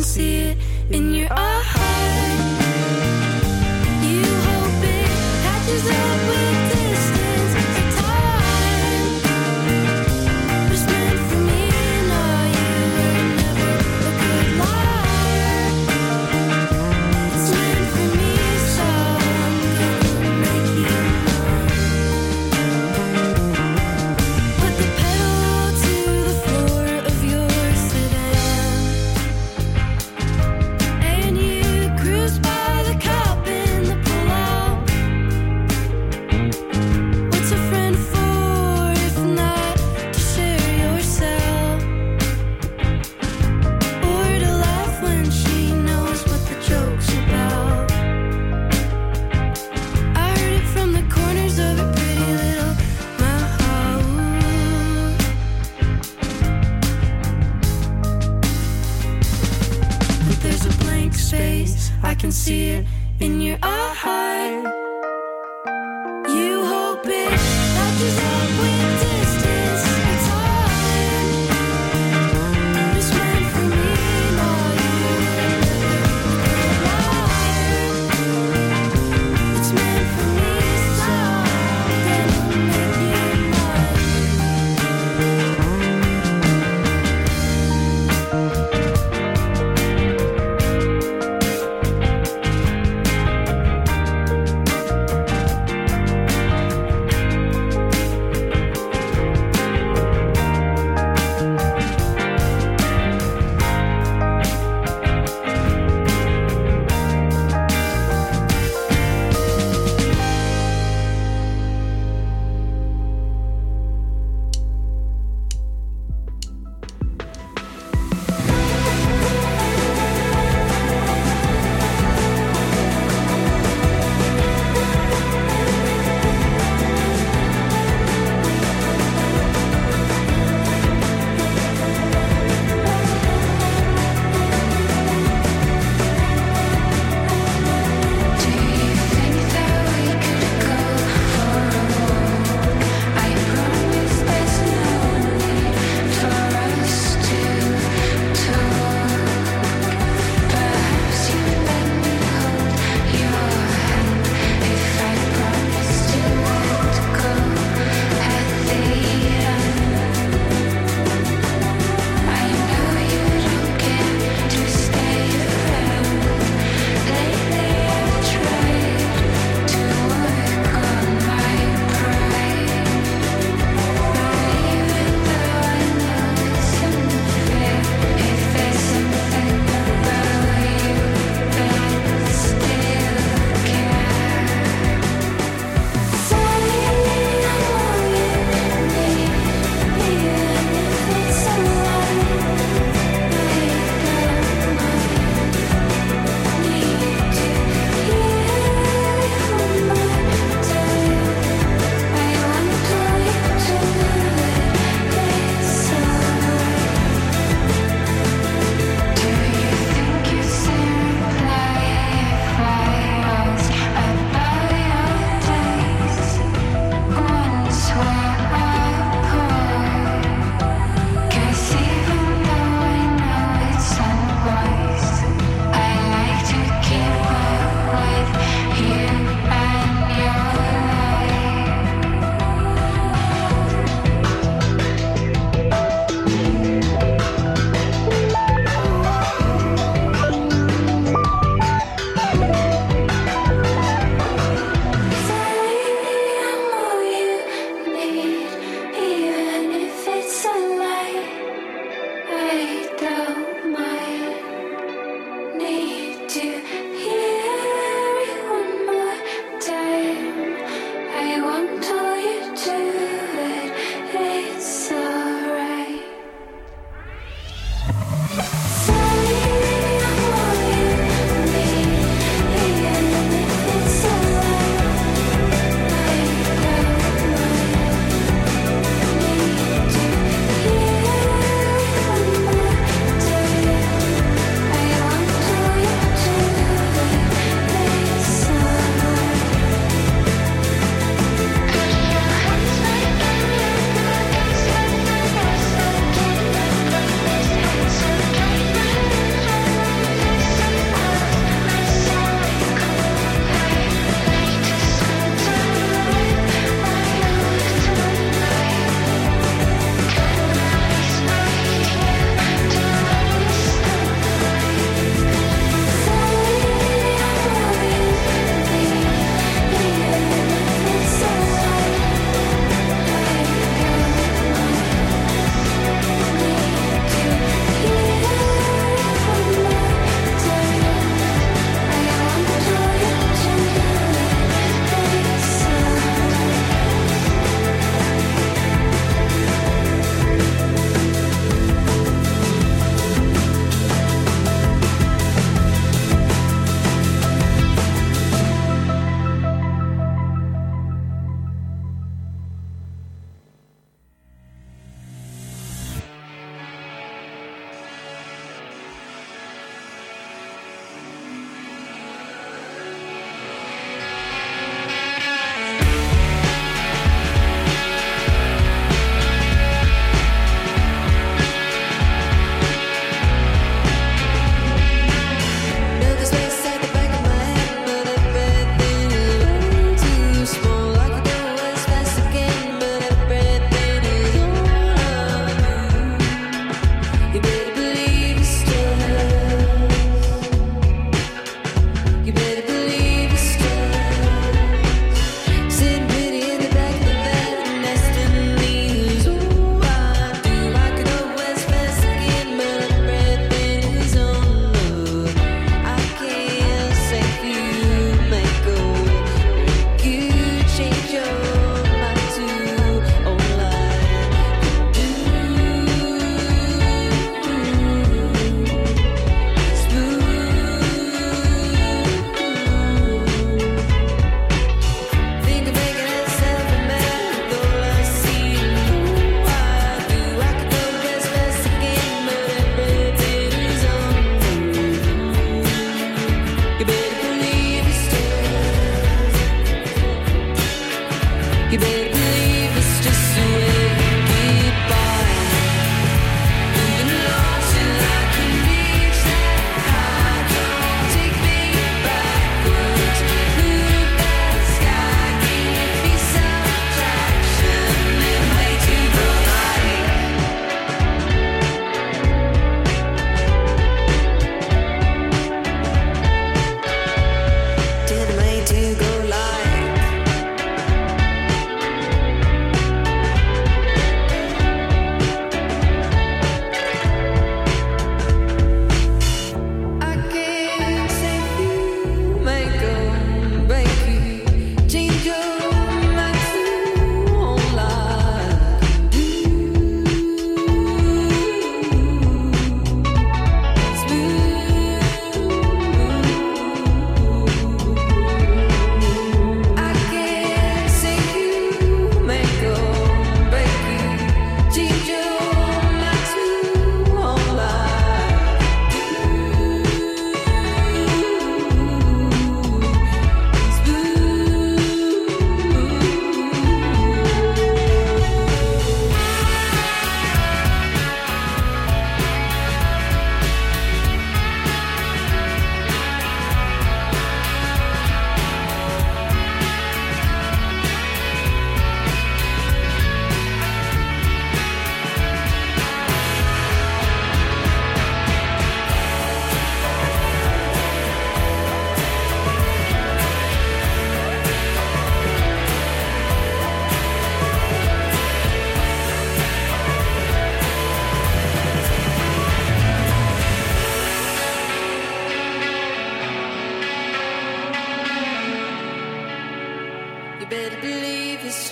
see it in your eyes. You hope it catches up with distance and time. Was meant for me, no, you were never a good liar. It's meant for me, so I'm gonna make you mine. Put the pedal to the floor of your sedan, and you cruise by the cop in the pullout. What's a friend for if not to share your cell, or to laugh when she knows what the joke's about? I heard it from the corners of her pretty little mouth. But there's a blank space, I can see it in your eye. You hope it catches up with distance and time. It's meant for me, no, you were never a liar. It's meant for me, so I'm gonna make you mine.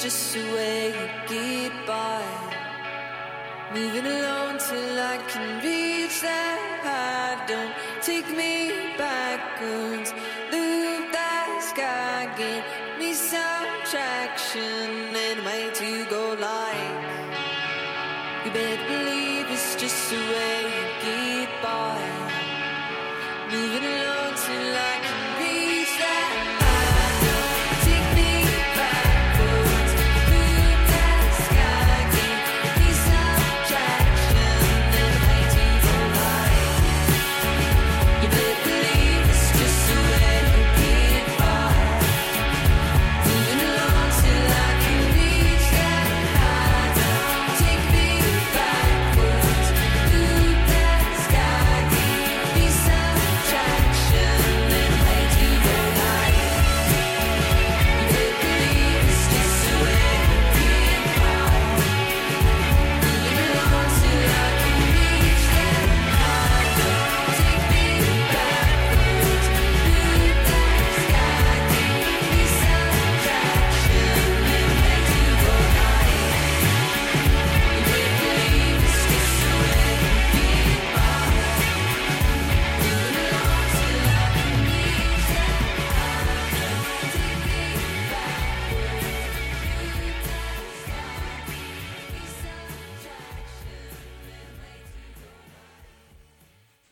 just a way you get by. Moving alone till I can reach that high. Don't take me backwards. Loop that sky, give me some traction and way to go like. You better believe it's just a way you get by. Moving alone till I can reach that high. Don't take me backwards. Loop that sky, give me some traction and way to go like. You better believe it's just a way you get by. Moving alone till I can reach that high. Don't take me backwards. Loop that sky, give me some traction and way to go like. You better believe it's just a way you get by. Moving alone till I can reach that high. Don't take me backwards. Loop that sky, give me some traction and way to go like. You better believe it's just a way you get by. Moving alone till I can reach that high. Don't take me backwards. Loop that sky, give me some traction and way to go like.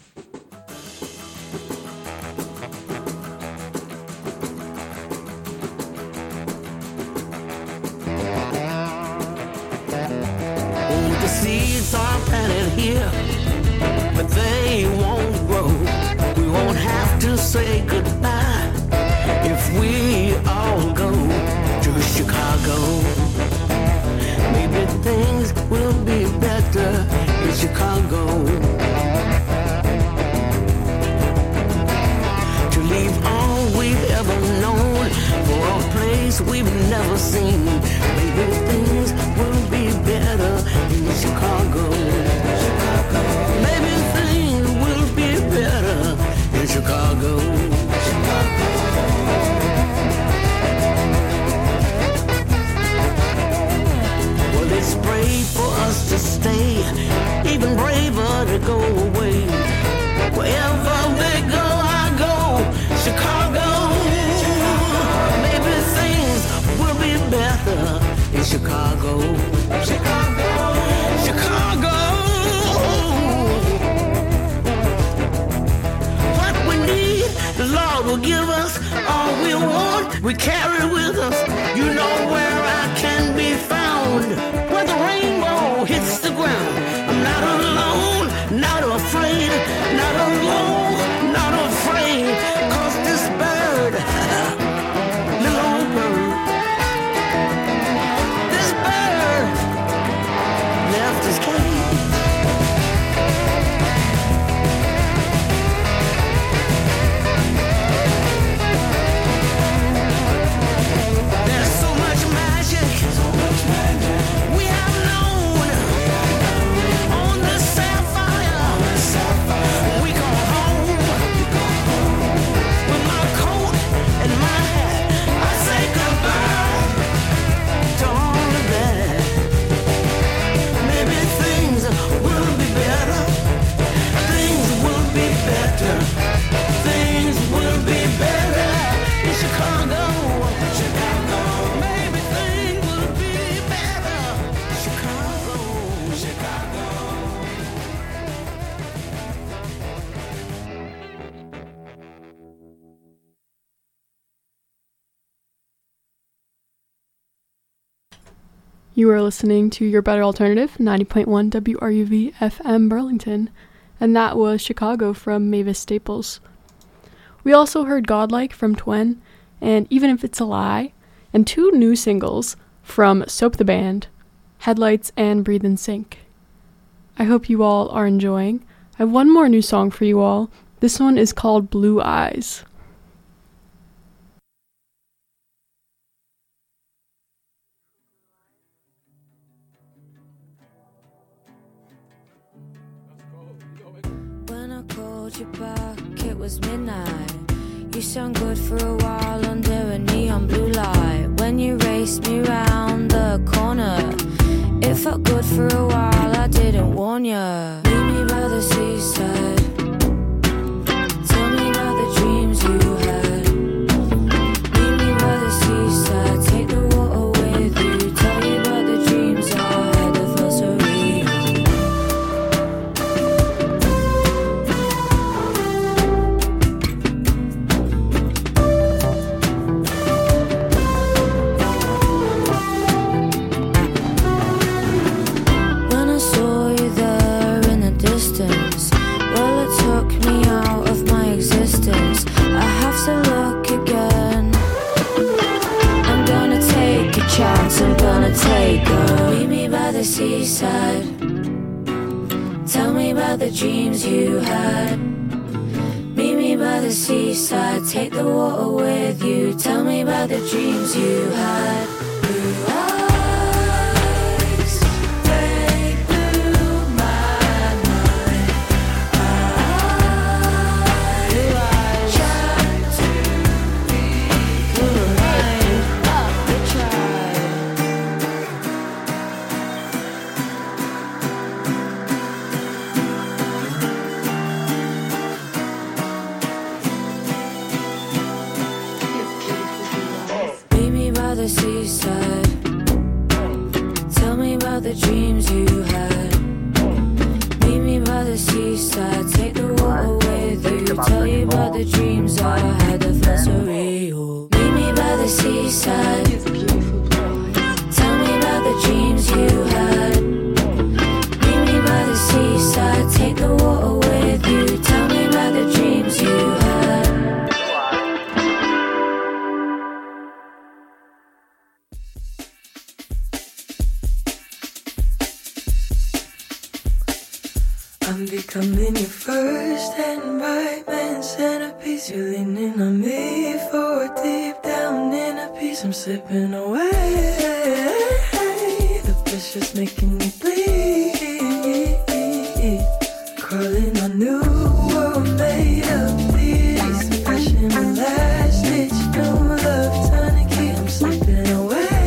Oh, the seeds are planted here, but they won't grow. We won't have to say goodbye if we all go to Chicago. Maybe things will be better in Chicago. To leave all we've ever known for a place we've never seen. Maybe things will be better in Chicago. Maybe things will be better in Chicago. Well, it's brave for us to stay, even braver to go away. Wherever they go, I go. Chicago. Maybe things will be better in Chicago. Chicago. Chicago. What we need, the Lord will give us. All we want, we carry with us. You know where I can be found. Where the rainbow hits the ground. I'm not alone, not afraid, not alone, not afraid. 'Cause this bird, little old bird, this bird left his cage. There's so much magic we have known on this sapphire. We go home with my coat and my hat. I say goodbye to all of that. Maybe things will be better. Things will be better. Things will be better in Chicago. Chicago. Maybe things will be better. Chicago. Chicago. You are listening to Your Better Alternative, 90.1 WRUV FM Burlington, and that was Chicago from Mavis Staples. We also heard Godlike from Twen, and Even If It's a Lie, and two new singles from Soap the Band, Headlights and Breathe in Sync. I hope you all are enjoying. I have one more new song for you all. This one is called Blue Eyes. When I called you back, it was midnight. You sound good for a while under a neon blue light. When you raced me round the corner, it felt good for a while, I didn't warn ya. Meet me by the seaside, tell me about the dreams you had. Meet me by the seaside, take the water with you. Tell you about the dreams I had that felt so real. When I saw you there in the distance, well, it took me out of my existence. I have to look again. I'm gonna take a chance, I'm gonna take a. Meet me by the seaside, tell me about the dreams you had. Meet me by the seaside, take the water with you. Tell me about the dreams you had. Blue eyes, they blew my mind. I tried to be blind, I tried. Meet me by the seaside, tell me about the dreams you had. Meet me by the seaside, take the water with you. Tell you about the dreams I had that felt so real. Meet me by the seaside, tell me about the dreams you had. Meet me by the seaside, take the water with you. Tell me about the dreams you had. I'm becoming your first and right man centerpiece. You're leaning on me for deep down in a piece. I'm slipping away. The pressure's making me bleed. Crawling on new world made of these. Passion and last ditch, no love tourniquet. I'm slipping away.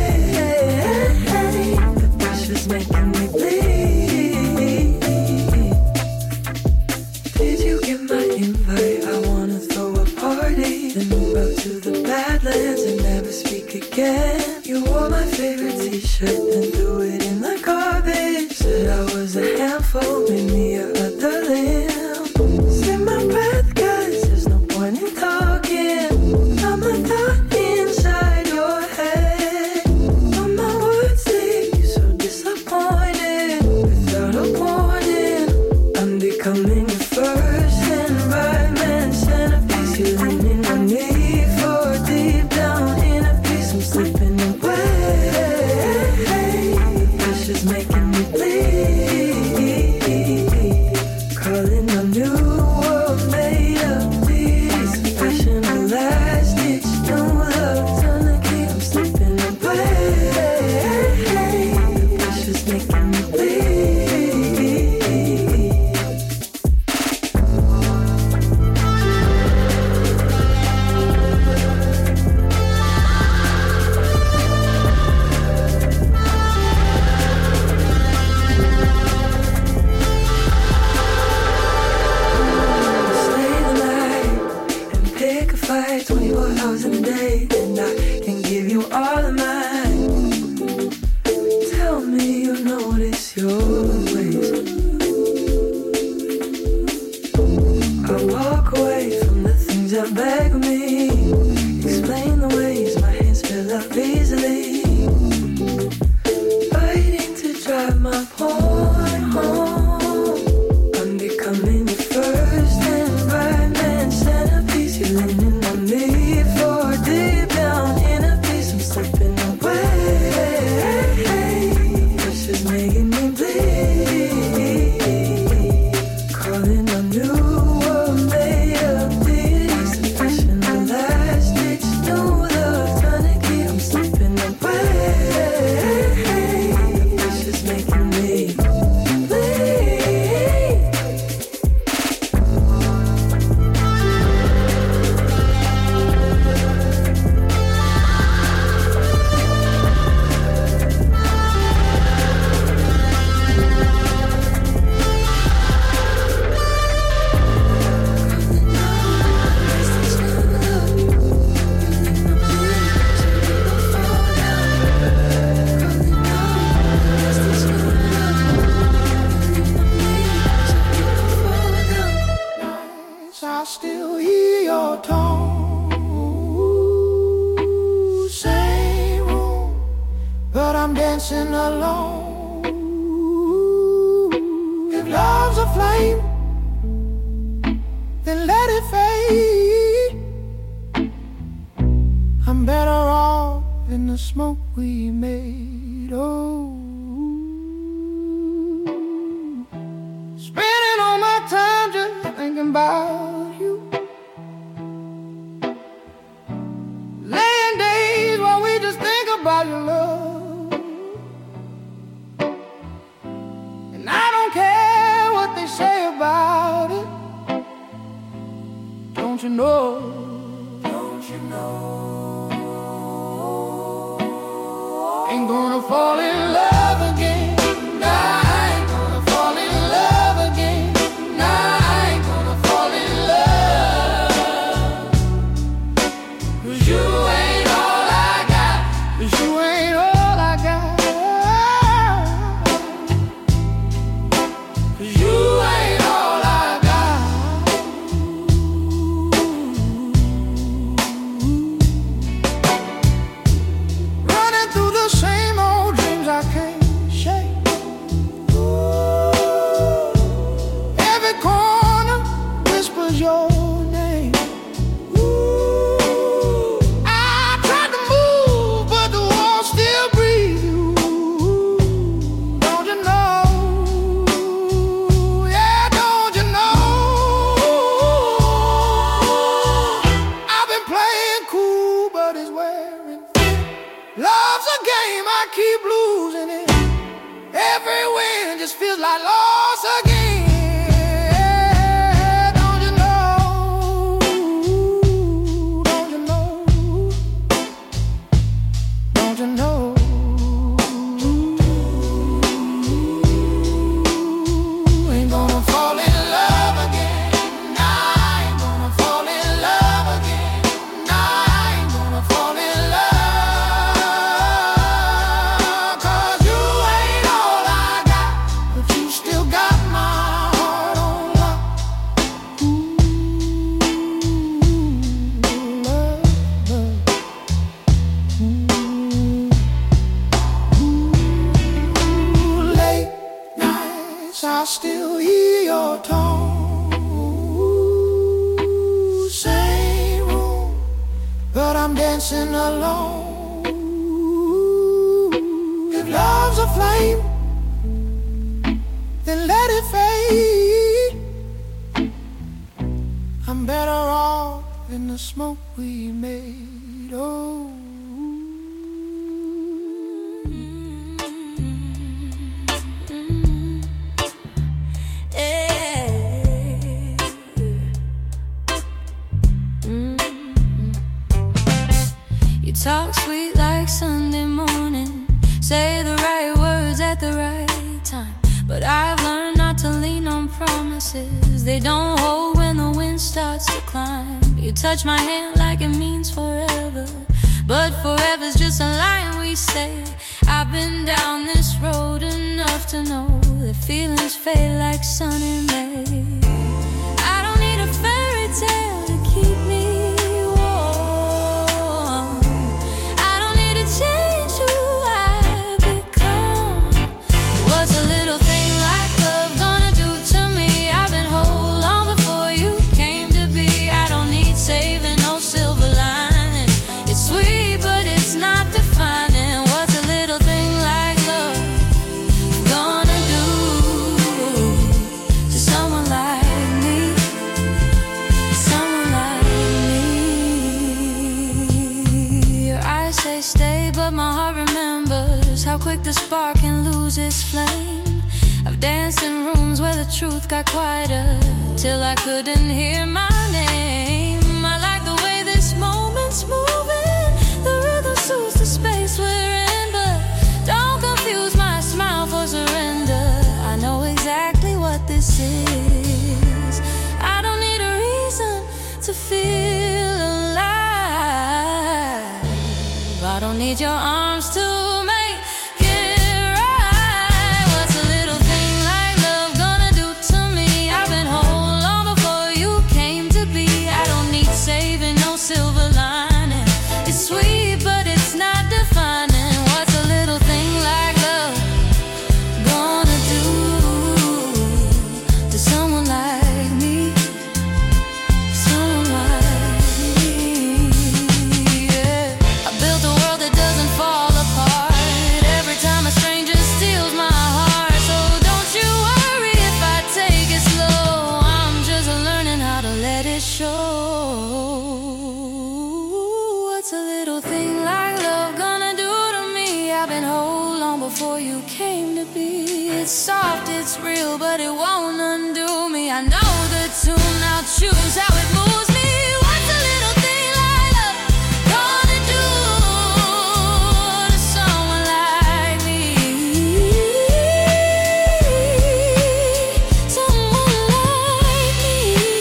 The pressure's making me bleed. Did you get my invite? I wanna throw a party, then move out to the Badlands and never speak again. You wore my favorite t-shirt, then threw it in the garbage. Said I was a handful, made me your other limb. Save my breath, cause there's no point in talking. I'm a thought inside your head. But my words leave you so disappointed. Without a warning, I'm becoming your first and right man centerpiece. You're leaning on me for deep down in a piece. I'm slipping away. The pressure's making me bleed. Calling on new world made of these. Passion will last, it's no love tourniquet. I'm slipping away. The pressure's making me bleed. Stay the night and pick a fight 24 hours in a day, and I can give you all of mine. Tell me you notice your ways. I walk away from the things that beg me. Explain the ways my hands fill up easily. Fighting to drive my point home. I'm becoming your first and right man centerpiece. You're leaning on me for deep down in a piece. I'm slipping away. Pressure's making me bleed. Calling on new world made of these. Passion I still hear your tone. Same room, but I'm dancing alone. If love's a flame, then let it fade. I'm better off in the smoke we made. Oh, spending all my time just thinking about you. Laying days while we just think about your love. And I don't care what they say about it. Don't you know? Don't you know? Ain't gonna fall in love again. Nah, I ain't gonna fall in love again. Nah, I ain't gonna fall in love. 'Cause you ain't all I got. 'Cause you ain't all I got. 'Cause you ain't all I got. Running through the same old dreams I can't shake. Every corner whispers your name. I tried to move, but the walls still breathe you. Don't you know? Yeah, don't you know? I've been playing cool, but it's wearing thin. Love's a game, I keep losing it. Every win just feels like loss again. Don't you know? Don't you know? Don't you know? Ain't gonna fall in love again. Nah, I ain't gonna fall in love again. Nah, I ain't gonna fall in love. 'Cause you ain't all I got, but you still got my heart on lock. Love, love. Late nights, I still hear your tone. Same room, but I'm dancing alone. If love's a flame, then let it fade. I'm better off in the smoke we made. Oh, You talk sweet like Sunday morning, say the right words at the right time. But I've learned not to lean on promises. They don't hold when the wind starts to climb. You touch my hand like it means forever, but forever's just a line we say. I've been down this road enough to know that feelings fade like sun in May. I don't need a fairy tale to keep me warm. I don't need to change who I've become. What's a little thing like love gonna do to me? I've been whole long before you came to be. I don't need saving, no silver lining. It's sweet, but it's not defining. What's a little thing like love gonna do to someone like me? Someone like me. Your eyes say stay, but my heart remembers how quick the spark can lose its flame. I've danced in rooms where the truth got quieter, till I couldn't hear my name. I like the way this moment's moving. The rhythm suits the space we're in, but don't confuse my smile for surrender. I know exactly what this is. I don't need a reason to feel alive. I don't need your arms to make it right. What's a little thing like love gonna do to me? I've been whole long before you came to be. let it show. What's a little thing like love gonna do to me? I've been whole long before you came to be. It's soft, it's real, but it won't undo me. I know the tune, I'll choose how it moves me. What's a little thing like love gonna do to someone like me? Someone like me.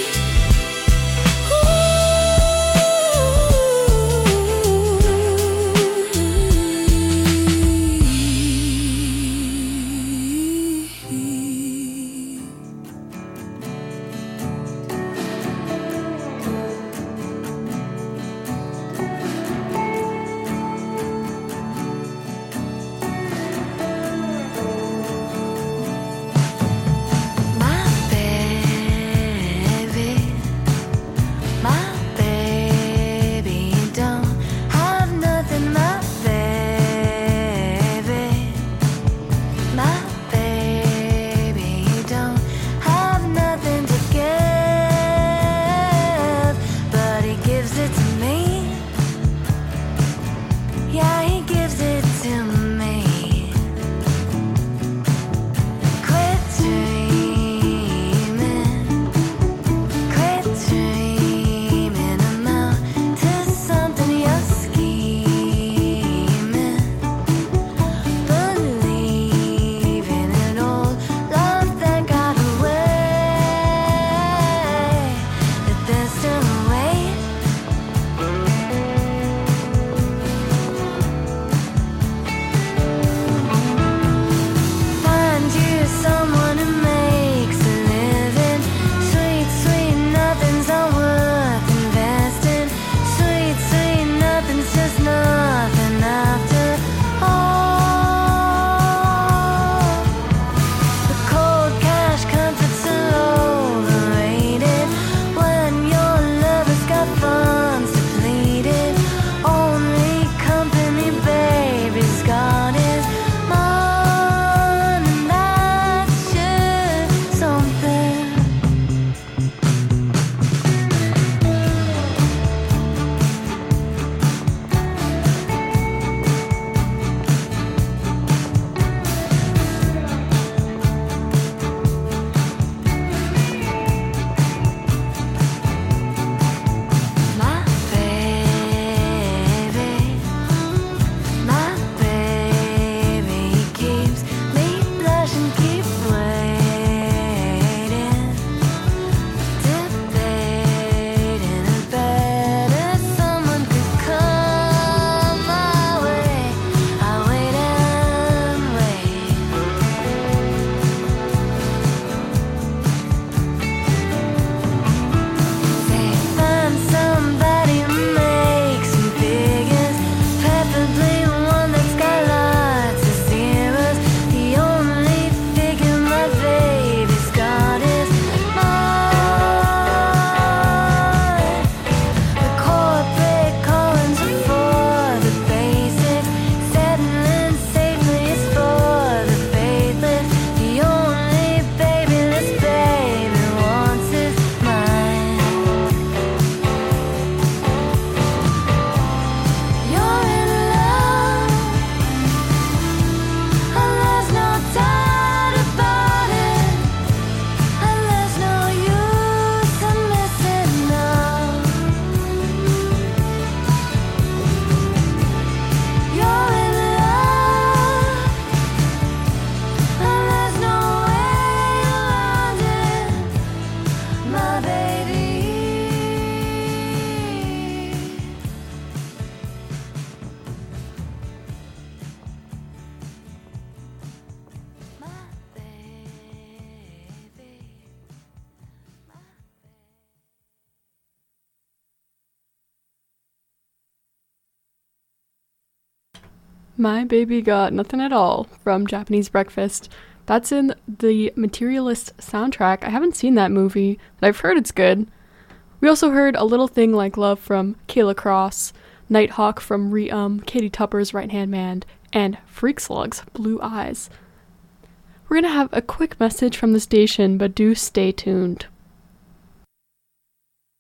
My Baby Got Nothing at All from Japanese Breakfast. That's in the Materialist soundtrack. I haven't seen that movie, but I've heard it's good. We also heard A Little Thing Like Love from Kayla Cross, Nighthawk from Katie Tupper's Right Hand Man, and Freak Slug's Blue Eyes. We're going to have a quick message from the station, but do stay tuned.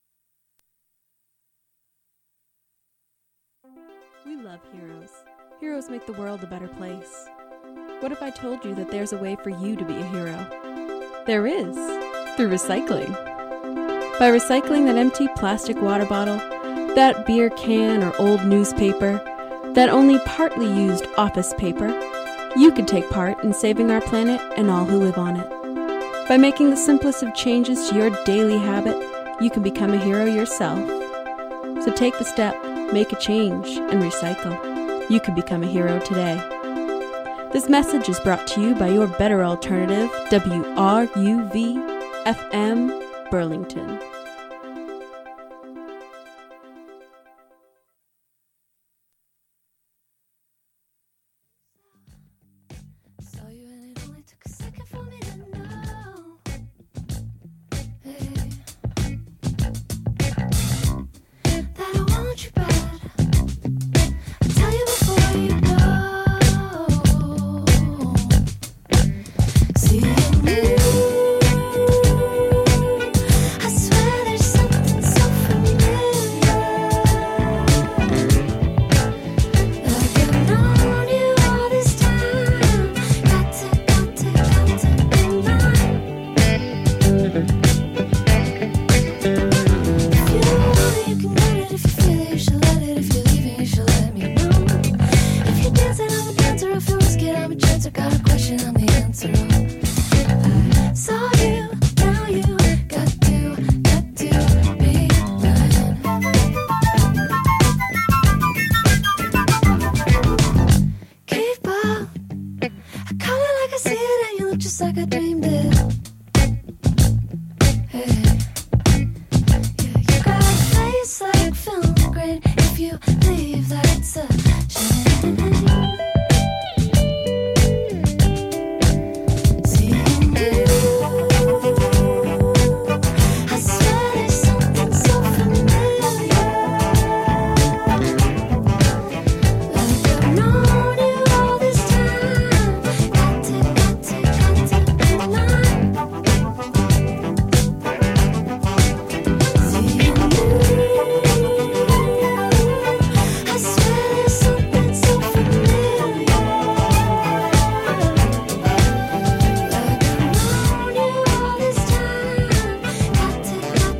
We love heroes. Heroes make the world a better place. What if I told you that there's a way for you to be a hero? There is, through recycling. By recycling that empty plastic water bottle, that beer can or old newspaper, that only partly used office paper, you can take part in saving our planet and all who live on it. By making the simplest of changes to your daily habit, you can become a hero yourself. So take the step, make a change, and recycle. You can become a hero today. This message is brought to you by your better alternative, WRUV-FM Burlington. Saw you and it only took a second for me to know. Hey. That I want you bad. I tell you before you go. Seeing you, I swear there's something so familiar. Like I've known you all this time. Got to be mine. If you want it, you can get it. If you feel it, you should let it. If you're leaving, you should let me know. If you're dancing, I'm a dancer. If you're risking, I'm a chancer. Got a question, I'm the answer. I saw you, now you got to be mine. Keep up, I call it like I see it, and you look just like I dreamed it. Hey, yeah, you got a face like film grain. If you leave, that's a shame. Seeing you, I swear there's something so familiar. Like I've known you all this time. Got to be mine. Seeing you, I swear there's something so familiar. Like I've known you all this time. Got to be mine.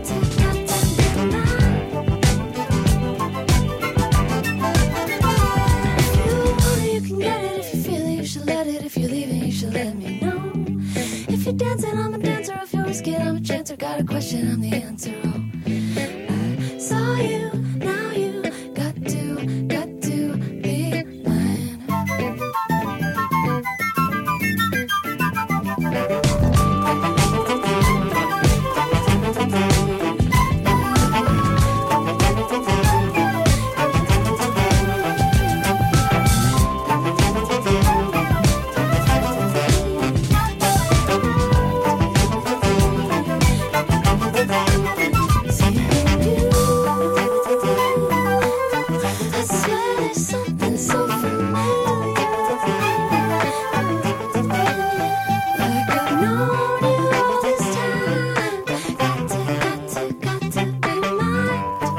If you want it, you can get it. If you feel it, you should let it. If you're leaving, you should let me know. If you're dancing, I'm a dancer. If you're risking, I'm a chancer. Got a question, I'm the answer. Oh, I saw you, now you got to be mine. Seeing you, I swear there's something so familiar. Like I've known you all this time. Got to be mine.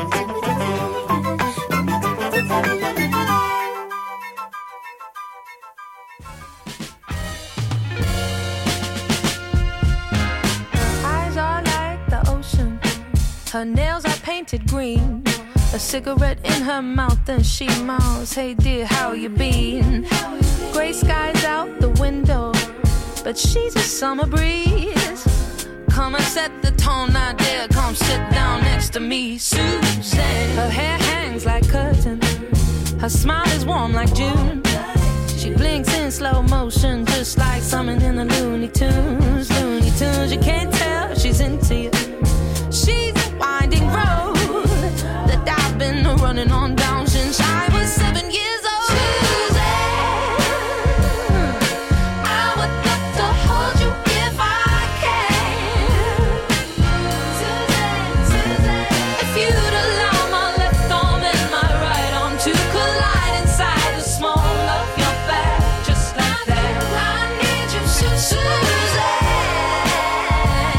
Eyes are like the ocean. Her nails are painted green. A cigarette in her mouth and she mouths, "Hey dear, how you been?" Gray skies out the window, but she's a summer breeze. Come and set the tone, now dear, come sit down next to me, Susan. Her hair hangs like curtain. Her smile is warm like June. She blinks in slow motion, just like something in the Looney Tunes. Looney Tunes, you can't tell she's into you. She's a winding road that I've been running on down since I was 7 years old. Susan, I would love to hold you if I can. Susan, if you'd allow my left arm and my right arm to collide inside the small of your back, just like that. I need you, Susan.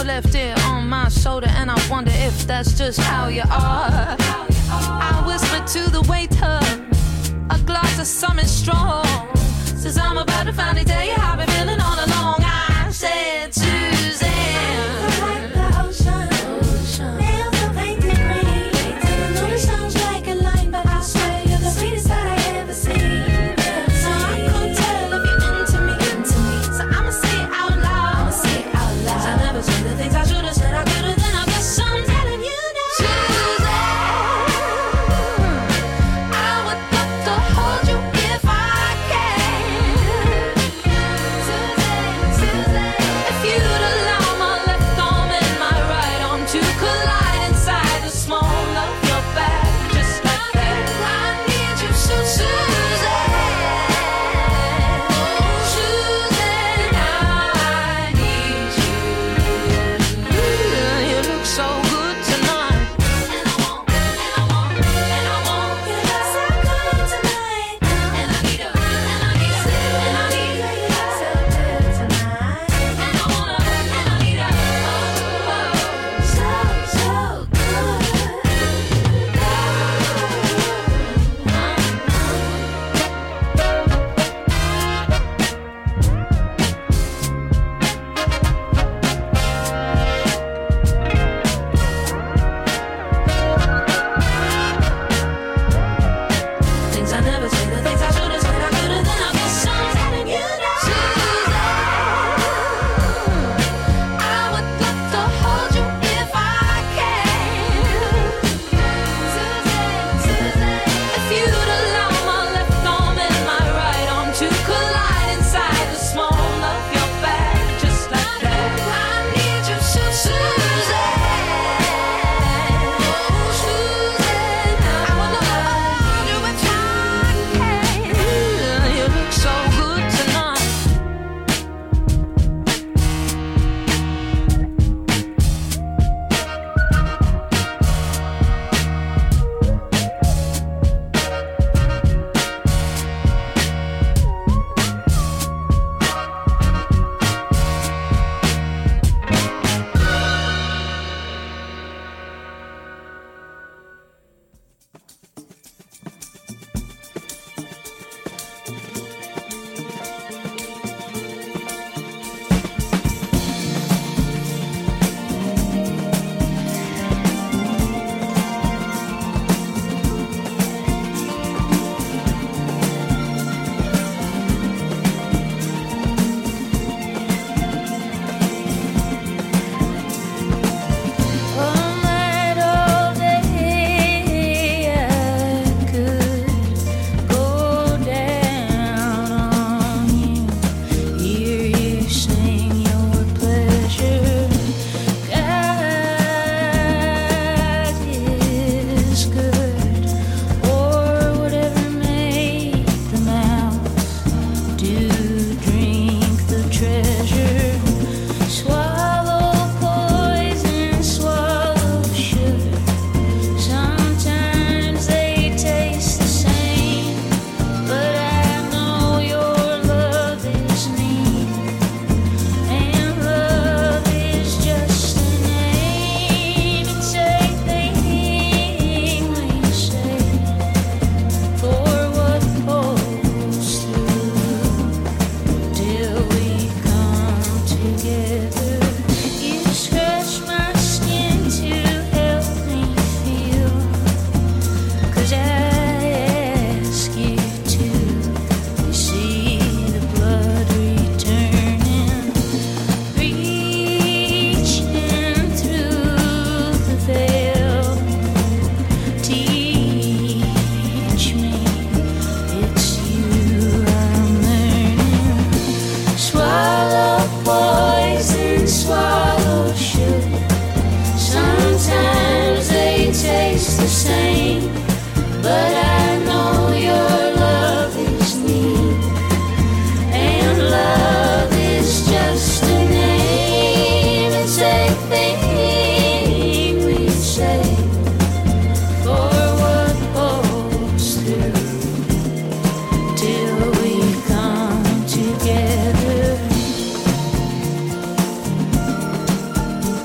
your left ear on my shoulder, and I wonder if that's just how you are. I whispered to the waiter, a glass of something strong. Says I'm about to finally tell you how I've been feeling all along. I said, Suzanne, like the ocean, nails are painted green. I know it sounds like a line, but I swear you're the sweetest that I ever seen. So I can't tell if you're into me. So I'ma say it out loud. 'Cause I never said the things I should've said. I could've, then I guess I'm telling you now. Suzanne, I would love to hold you if I can. Suzanne, if you'd allow my left arm and my right arm to collide inside the small of your back, just like that. I need you so, Suzanne, I need you. You look so good tonight, and I want you so good tonight, and I need you, and I need you, and I need you so good tonight, and I wanna, and I need you, so good. Things I never said, the things I should've said, I could've, then I guess I'm telling you now. Suzanne, I would love to hold you if I can. Suzanne, if you'd allow my left arm and my right arm to collide inside the small of your back, just like that. I need you so, Suzanne, I would love to hold you if I can. You look so good tonight. All night, all day, I could go down on you, hear you sing your pleasure. God is good, or whatever made the mouse do drink the treasure. Swallow poison, swallow sugar. Sometimes they taste the same, but I know your love is me, and love is just a name. It's everything we say for what holds through till we come together. You scratch my skin to help me feel, 'cause I ask you to. You see the blood returning, reaching through the veil. Teach me, it's you I'm learning. Swallow poison, swallow sugar. Sometimes they taste the same, but I know your love is me, and love is just a name. It's everything we say for what holds through till we come together.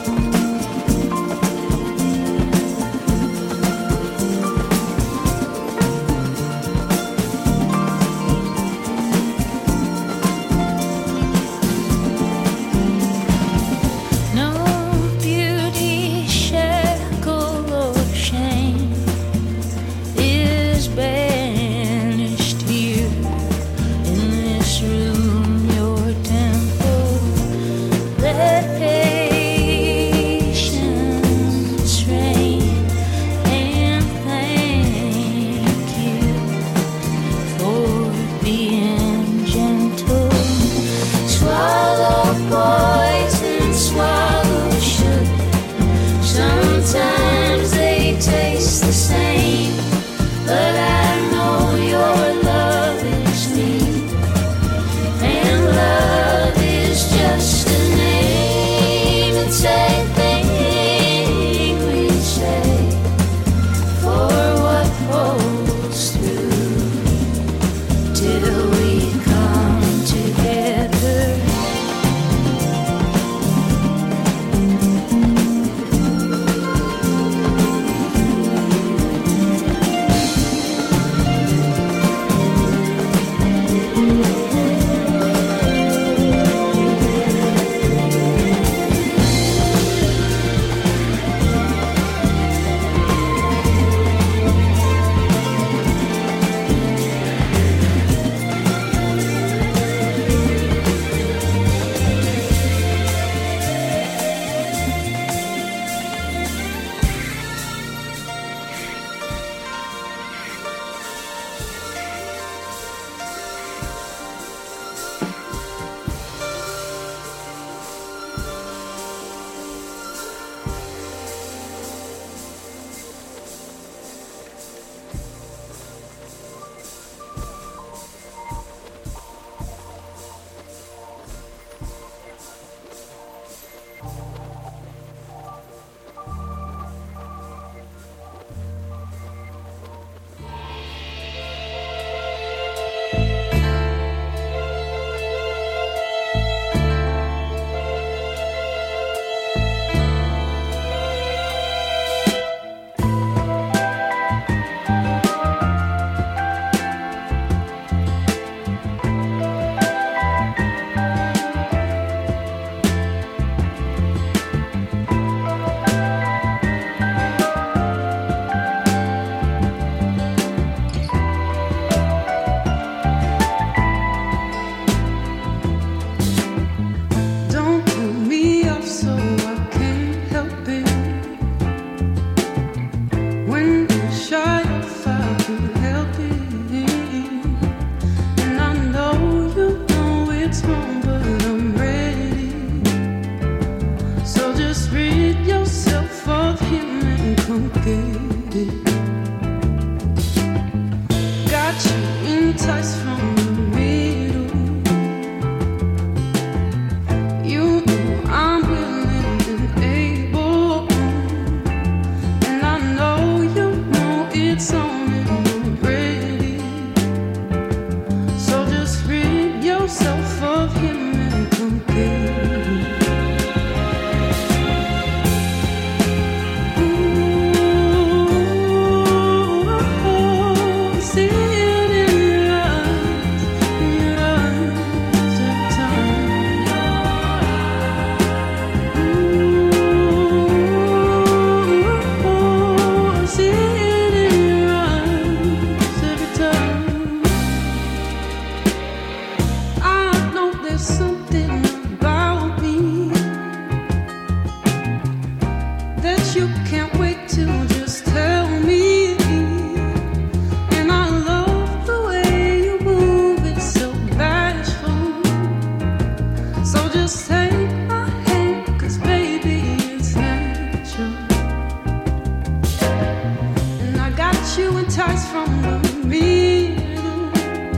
touch from the middle.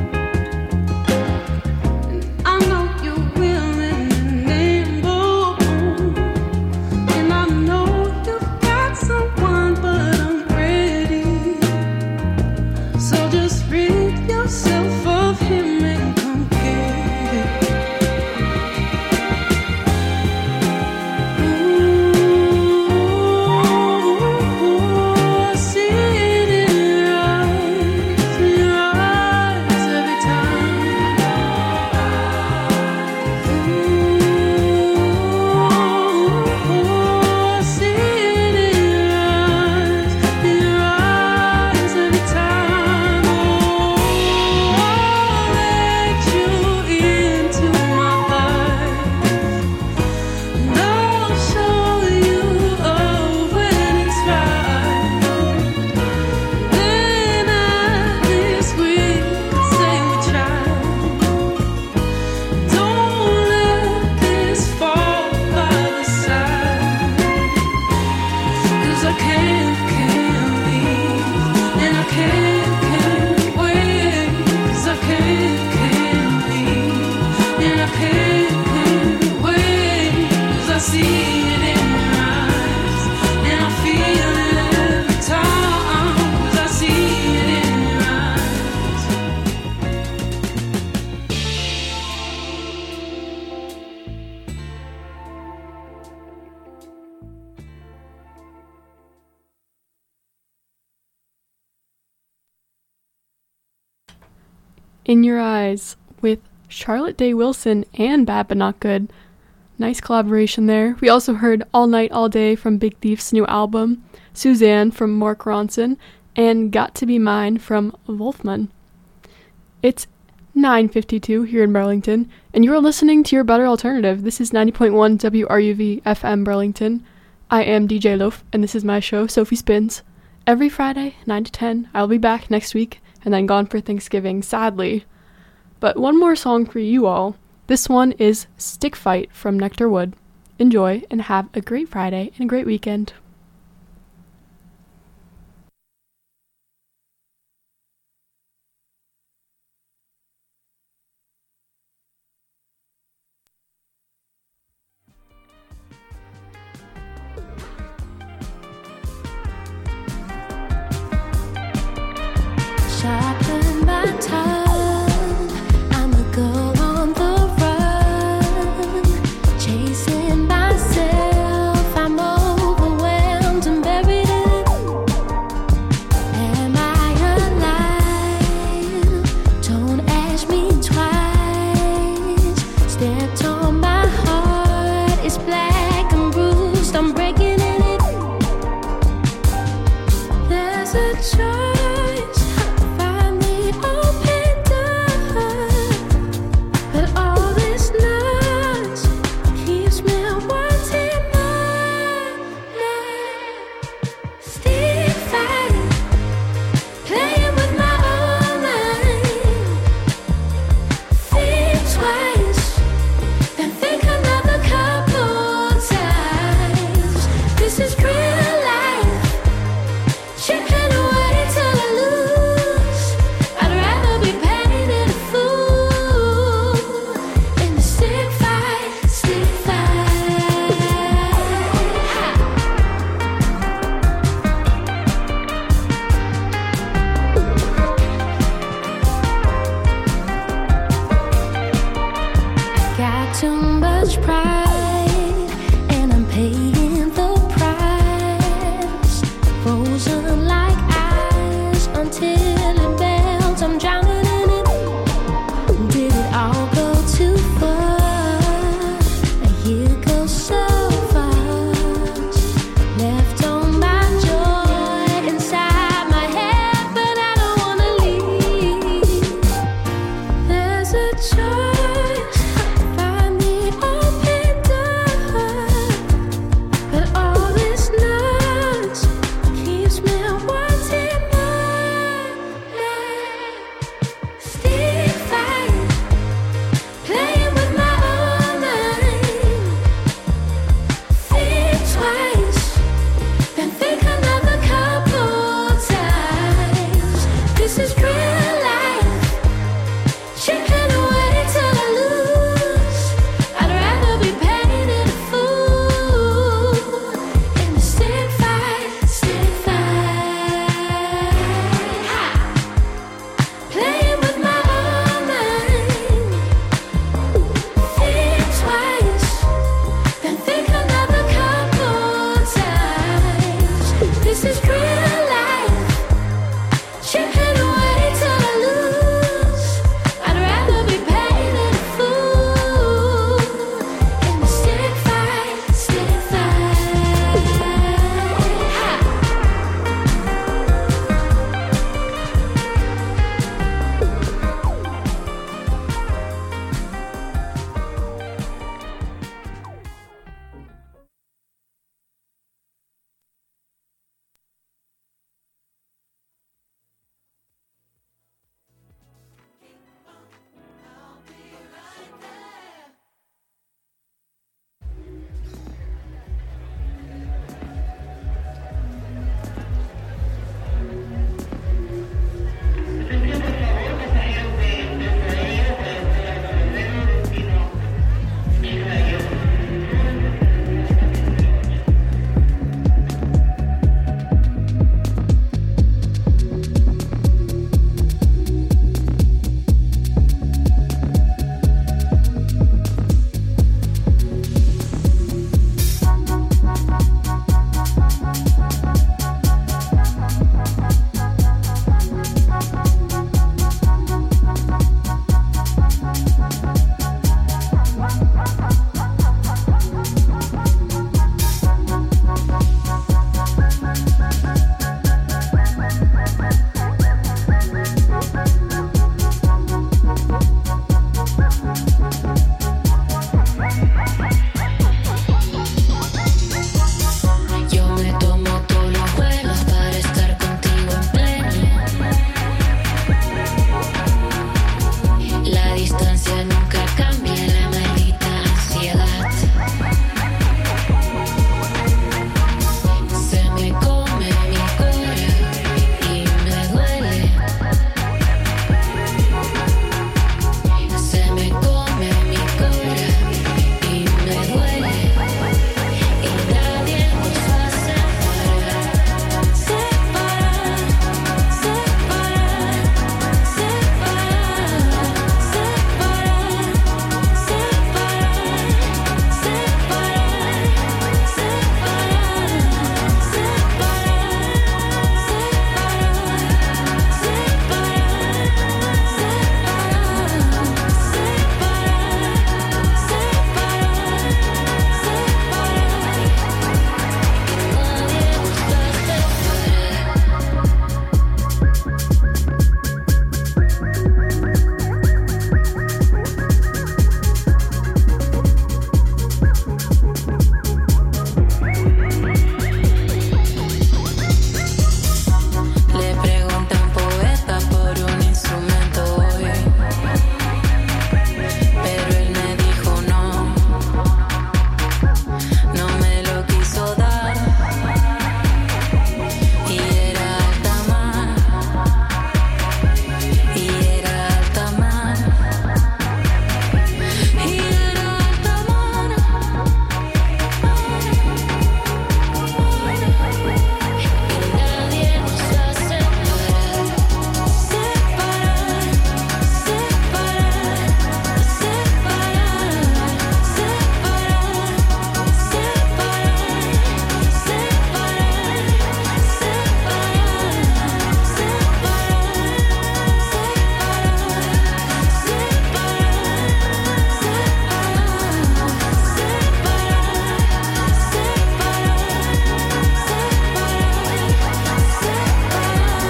And I know you're willing and able, and I know you've got someone, but I'm ready. So just rid yourself of him and come get it. I see it in your eyes every time. I see it in your eyes every time. I'll let you into my life, and I'll show you when it's right. Then at least we can say we tried. Don't let this fall by the side, 'cause I can't leave, and I can't wait, 'cause I can't leave, and I can't wait, 'cause I see it in your eyes, and I feel it every time, 'cause I see it in your eyes. In Your Eyes with Charlotte Day Wilson and Bad But Not Good. Nice collaboration there. We also heard All Night All Day from Big Thief's new album, Suzanne from Mark Ronson, and Got to Be Mine from Wolfman. It's 9:52 here in Burlington, and you are listening to Your Better Alternative. This is 90.1 WRUV FM Burlington. I am DJ Loaf, and this is my show, Sophie Spins. Every Friday, 9 to 10, I'll be back next week, and then gone for Thanksgiving, sadly. But one more song for you all. This one is Stick Fight from Nectar Wood. Enjoy, and have a great Friday and a great weekend. Sharpen my tongue, I'm a girl on the run, chasing myself, I'm overwhelmed and buried in it. Am I alive? Don't ask me twice. Stepped on my heart, it's black and bruised, I'm breaking in it. There's a choice, find the is crazy.